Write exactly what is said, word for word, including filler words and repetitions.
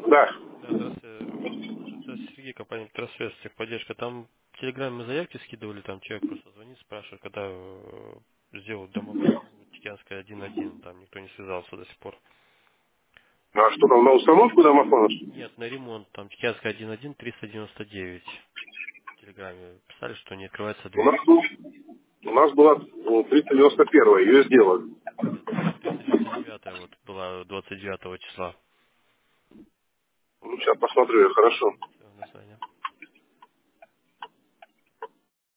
Да. Да, здравствуйте. Это Сергей, компания Трансферс, техподдержка. Там в Телеграме мы заявки скидывали, там человек просто звонит, спрашивает, когда э, сделают домовую установку Тикянская один один, там никто не связался до сих пор. А что там, на установку домофона? Нет, на ремонт, там Тикянская один один триста девяносто девять. В Телеграме писали, что не открывается У дверь. нас, был, у нас была ну, триста девяносто первая, ее сделали. Нет, у меня триста девяносто девять вот была двадцать девятого числа. Ну, сейчас посмотрю, я хорошо.